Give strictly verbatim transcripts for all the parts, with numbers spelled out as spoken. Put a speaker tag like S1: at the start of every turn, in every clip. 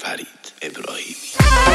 S1: Farid İbrahimi.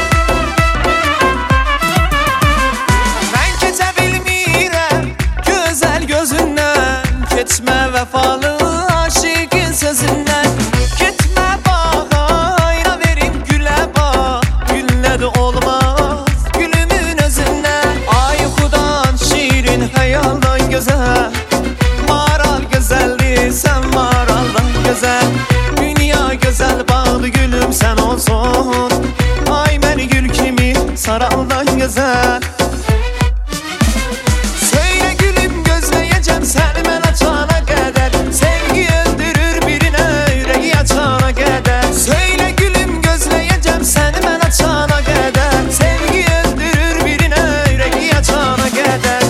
S2: Ben keçə bilmirəm gözəl gözündən, keçmə vəfalı aşiqin sözündən. Getmə bağa, ya verim gülə bax, güllə də olmaz gülümün özündən. Ay xudan şirin, xəyaldan gözəl, maral gözəldir, sən maraldan gözəl. Dünya gözəl bağlı gülüm sən olsun, ay məni gül kimi saraldan gözəl. Söyle gülüm gözləyəcəm səni mən açana qədər, sevgi öldürür birinə ürəyi açana qədər. Söyle gülüm gözləyəcəm səni mən açana qədər, sevgi öldürür birinə ürəyi açana qədər.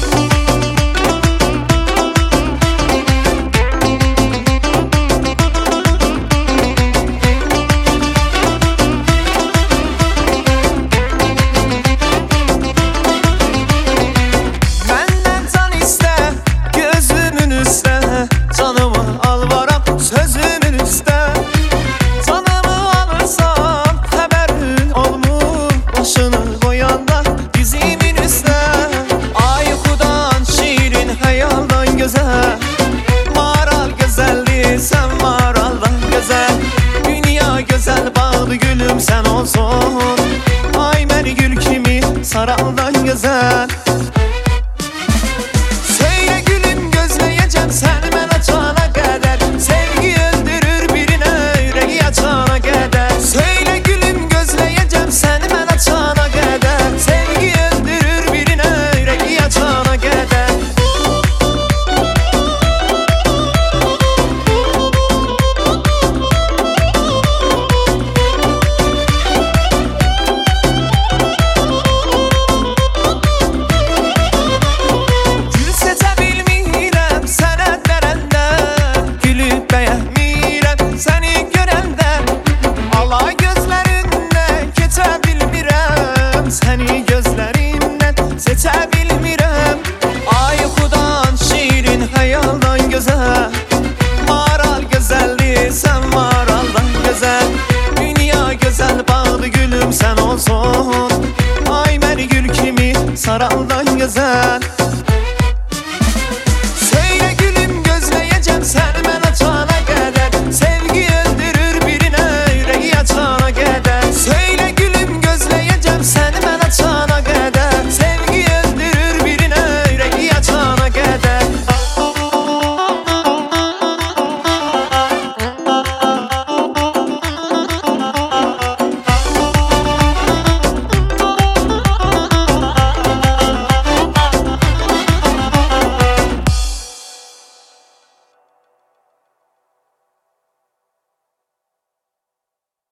S2: Maral gözəldir, sən maraldan gözəl. Dünya gözəl bağlı gülüm sən olsun, ay məni gül kimi saraldan gözəl.